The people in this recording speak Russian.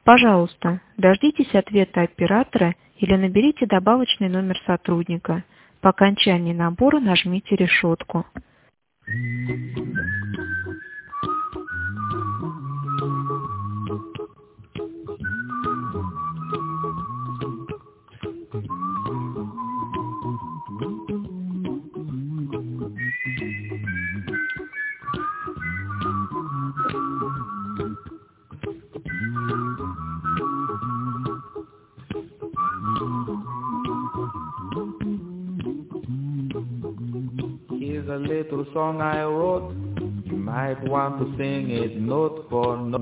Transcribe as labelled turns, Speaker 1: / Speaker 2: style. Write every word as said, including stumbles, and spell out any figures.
Speaker 1: Пожалуйста, дождитесь ответа оператора или наберите добавочный номер сотрудника. По окончании набора нажмите решетку.
Speaker 2: Here's a little song I wrote. You might want to sing it note for note.